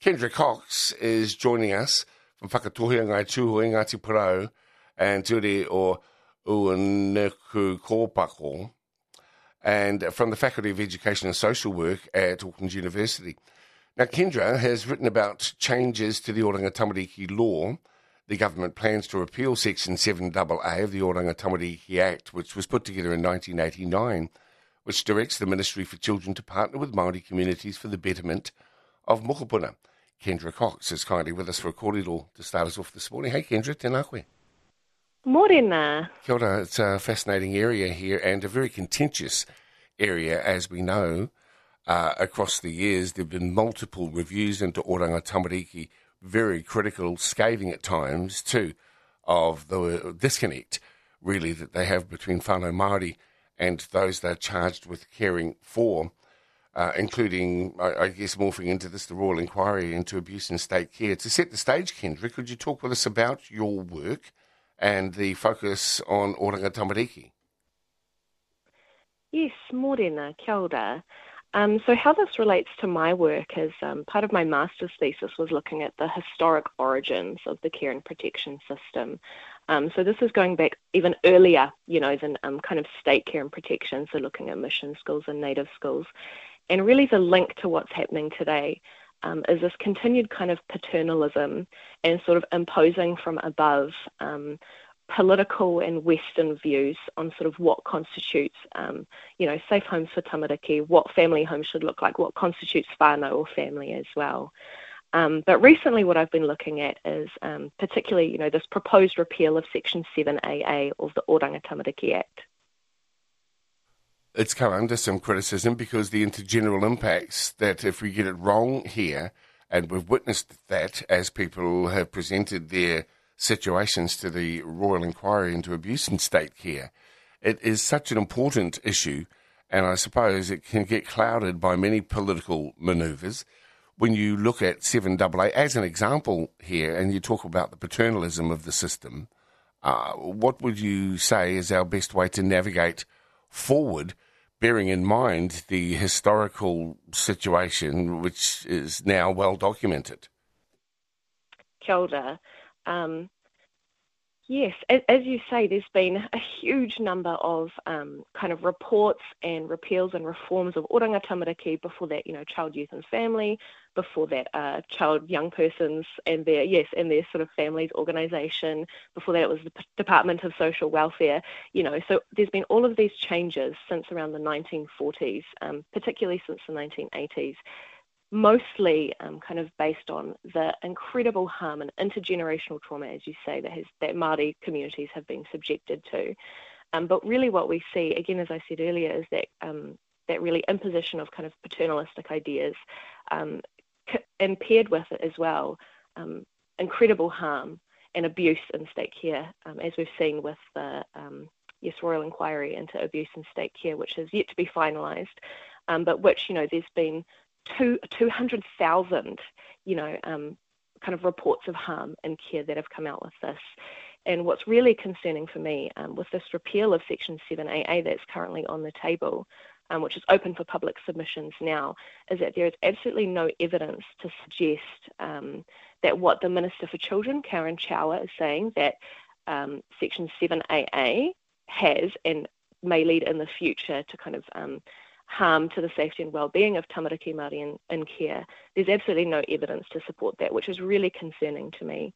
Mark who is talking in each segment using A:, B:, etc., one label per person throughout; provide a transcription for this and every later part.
A: Kendra Cox is joining us from Whakatohia Ngai Tūhoe, Ngāti Porou, and Ture o Uanuku Kōpako, and from the Faculty of Education and Social Work at Auckland University. Now, Kendra has written about changes to the Oranga Tamariki law. The government plans to repeal Section 7AA of the Oranga Tamariki Act, which was put together in 1989, which directs the Ministry for Children to partner with Māori communities for the betterment of mokopuna. Kendra Cox is kindly with us for a kōrero to start us off this morning. Hey Kendra, tēnā koe.
B: Mōrena.
A: Kia ora. It's a fascinating area here and a very contentious area, as we know. Across the years, there have been multiple reviews into Oranga Tamariki, very critical, scathing at times too, of the disconnect, really, that they have between whānau Māori and those they're charged with caring for. Including, I guess, morphing into this, the Royal Inquiry into Abuse in State Care. To set the stage, Kendra, could you talk with us about your work and the focus on Oranga Tamariki?
B: Yes, mōrena, kia ora. So how this relates to my work is part of my master's thesis was looking at the historic origins of the care and protection system. So this is going back even earlier, than kind of state care and protection, so looking at mission schools and native schools. And really the link to what's happening today is this continued kind of paternalism and sort of imposing from above political and Western views on sort of what constitutes, safe homes for tamariki, what family homes should look like, what constitutes whānau or family as well. But recently what I've been looking at is particularly, this proposed repeal of Section 7AA of the Oranga Tamariki Act.
A: It's come under some criticism because the intergeneral impacts that if we get it wrong here, and we've witnessed that as people have presented their situations to the Royal Inquiry into Abuse in State Care, it is such an important issue, and I suppose it can get clouded by many political manoeuvres. When you look at 7AA as an example here, and you talk about the paternalism of the system, what would you say is our best way to navigate forward, bearing in mind the historical situation which is now well documented?
B: Kia ora. Yes, as you say, there's been a huge number of kind of reports and repeals and reforms of Oranga Tamariki, before that, child, youth and family, before that, child, young persons and their sort of families organisation, before that it was the Department of Social Welfare, so there's been all of these changes since around the 1940s, particularly since the 1980s. Mostly kind of based on the incredible harm and intergenerational trauma, as you say, that Māori communities have been subjected to. But really what we see, again, as I said earlier, is that that really imposition of kind of paternalistic ideas, and paired with it as well, incredible harm and abuse in state care, as we've seen with the Royal Inquiry into Abuse in State Care, which has yet to be finalised, but which, there's been 200,000, kind of reports of harm and care that have come out with this. And what's really concerning for me with this repeal of Section 7AA that's currently on the table, which is open for public submissions now, is that there is absolutely no evidence to suggest that what the Minister for Children, Karen Chauer, is saying, that Section 7AA has and may lead in the future to kind of harm to the safety and well-being of tamariki Māori in care. There's absolutely no evidence to support that, which is really concerning to me.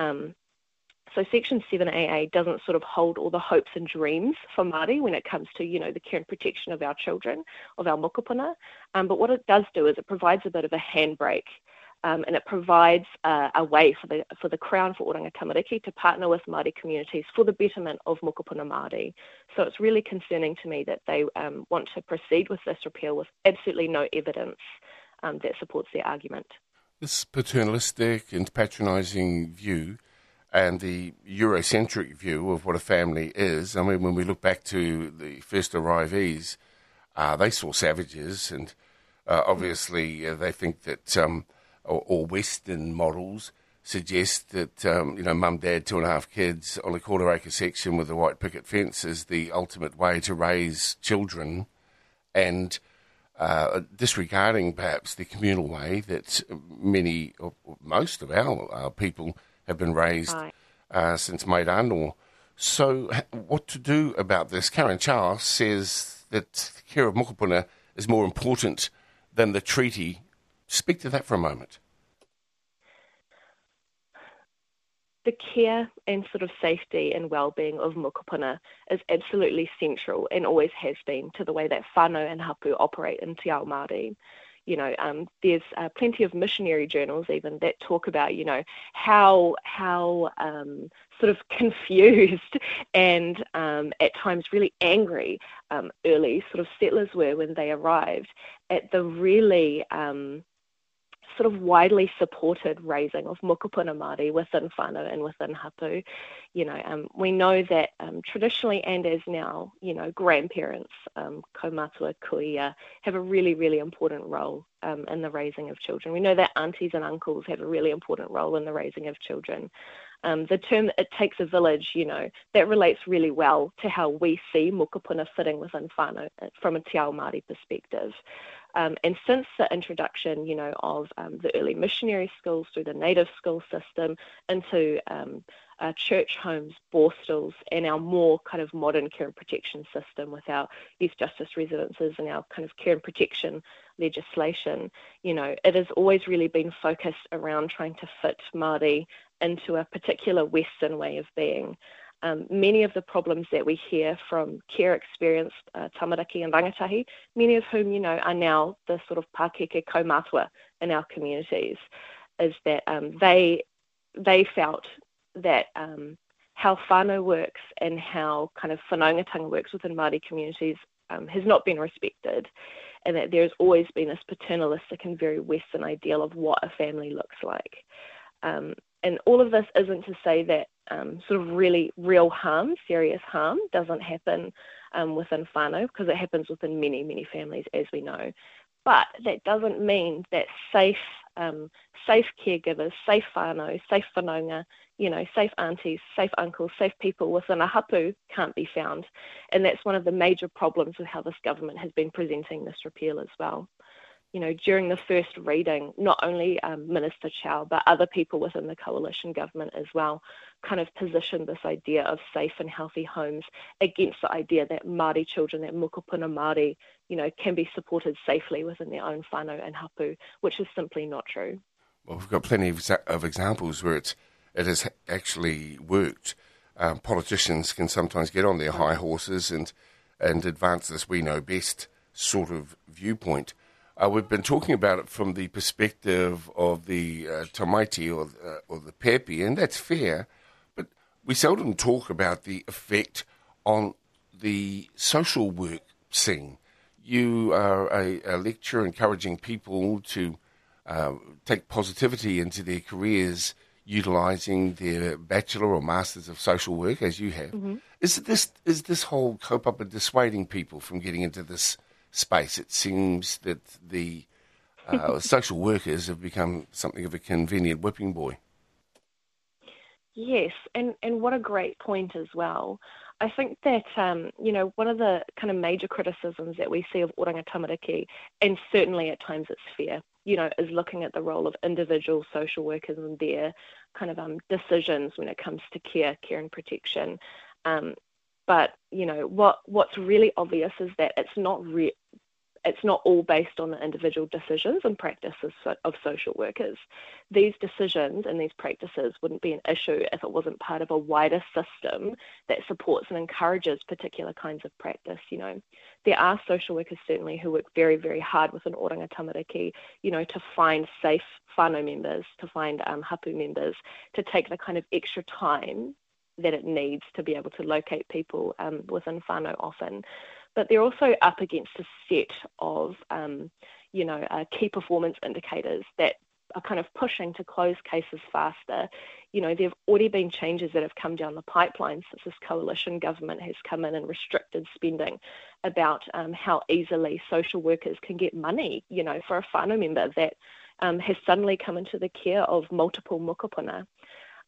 B: So Section 7AA doesn't sort of hold all the hopes and dreams for Māori when it comes to, the care and protection of our children, of our mokopuna. But what it does do is it provides a bit of a handbrake, and it provides a way for the Crown, for Oranga Tamariki, to partner with Māori communities for the betterment of mokopuna Māori. So it's really concerning to me that they want to proceed with this repeal with absolutely no evidence that supports their argument.
A: This paternalistic and patronising view and the Eurocentric view of what a family is, I mean, when we look back to the first arrivees, they saw savages, and obviously they think that or Western models suggest that, mum, dad, 2.5 kids on a quarter-acre section with a white picket fence is the ultimate way to raise children. And disregarding perhaps the communal way that many, or most of our people have been raised
B: Right.
A: Since Mairanō. So what to do about this? Karen Charles says that the care of mokopuna is more important than the treaty. Speak to that for a moment.
B: The care and sort of safety and well-being of mokopuna is absolutely central and always has been to the way that whānau and hapu operate in Te Ao Māori. There's plenty of missionary journals even that talk about, how sort of confused and at times really angry early sort of settlers were when they arrived at the really sort of widely supported raising of mokopuna Māori within whānau and within hapu. We know that traditionally and as now, grandparents, kaumatua kuia, have a really, really important role in the raising of children. We know that aunties and uncles have a really important role in the raising of children. The term "it takes a village," that relates really well to how we see mokopuna fitting within whānau from a Te Ao Māori perspective. And since the introduction, of the early missionary schools through the native school system into church homes, borstalls, and our more kind of modern care and protection system with our youth justice residences and our kind of care and protection legislation, it has always really been focused around trying to fit Māori into a particular Western way of being. Many of the problems that we hear from care experienced tamariki and rangatahi, many of whom, are now the sort of Pākeke kaumatua in our communities, is that they felt that how whānau works and how kind of whanaungatanga works within Māori communities has not been respected, and that there's always been this paternalistic and very Western ideal of what a family looks like. And all of this isn't to say that sort of really real harm, serious harm, doesn't happen within whānau, because it happens within many, many families, as we know. But that doesn't mean that safe caregivers, safe whānau, safe whanaunga, safe aunties, safe uncles, safe people within a hapu can't be found. And that's one of the major problems with how this government has been presenting this repeal as well. During the first reading, not only Minister Chow, but other people within the coalition government as well, kind of positioned this idea of safe and healthy homes against the idea that Māori children, that mokopuna Māori, can be supported safely within their own whānau and hapu, which is simply not true.
A: Well, we've got plenty of examples where it has actually worked. Politicians can sometimes get on their high horses and advance this "we know best" sort of viewpoint. We've been talking about it from the perspective of the tamaiti or the pepe, and that's fair, but we seldom talk about the effect on the social work scene. You are a lecturer encouraging people to take positivity into their careers, utilising their bachelor or masters of social work, as you have. Mm-hmm. Is this whole kaupapa dissuading people from getting into this space? It seems that the social workers have become something of a convenient whipping boy.
B: Yes, and what a great point as well. I think that, one of the kind of major criticisms that we see of Oranga Tamariki, and certainly at times it's fair, is looking at the role of individual social workers and their kind of decisions when it comes to care and protection. But, what's really obvious is that it's not all based on the individual decisions and practices of social workers. These decisions and these practices wouldn't be an issue if it wasn't part of a wider system that supports and encourages particular kinds of practice. There are social workers certainly who work very, very hard within Oranga Tamariki, to find safe whānau members, to find hapu members, to take the kind of extra time that it needs to be able to locate people within whānau often. But they're also up against a set of, key performance indicators that are kind of pushing to close cases faster. There have already been changes that have come down the pipeline since this coalition government has come in and restricted spending about how easily social workers can get money, for a whānau member that has suddenly come into the care of multiple mokopuna.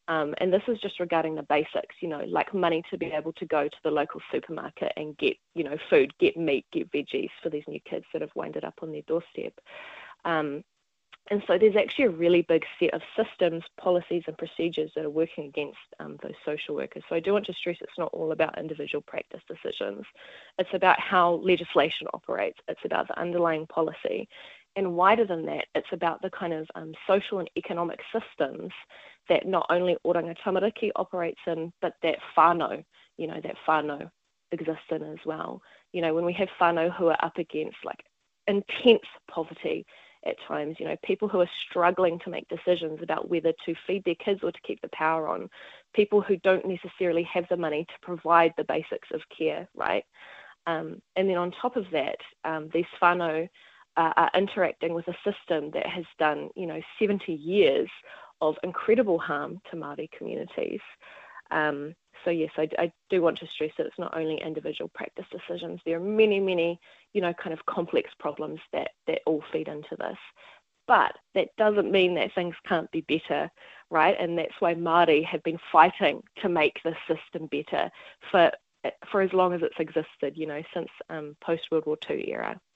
B: And this is just regarding the basics, like money to be able to go to the local supermarket and get, food, get meat, get veggies for these new kids that have winded up on their doorstep. And so there's actually a really big set of systems, policies and procedures that are working against those social workers. So I do want to stress it's not all about individual practice decisions. It's about how legislation operates. It's about the underlying policy. And wider than that, it's about the kind of social and economic systems that not only Oranga Tamariki operates in, but that whānau, that whānau exists in as well. When we have whānau who are up against like intense poverty at times, people who are struggling to make decisions about whether to feed their kids or to keep the power on, people who don't necessarily have the money to provide the basics of care, right? And then on top of that, these whānau are interacting with a system that has done, 70 years of incredible harm to Māori communities. So yes, I do want to stress that it's not only individual practice decisions. There are many, many, kind of complex problems that all feed into this. But that doesn't mean that things can't be better, right? And that's why Māori have been fighting to make this system better for as long as it's existed, since post-World War II era.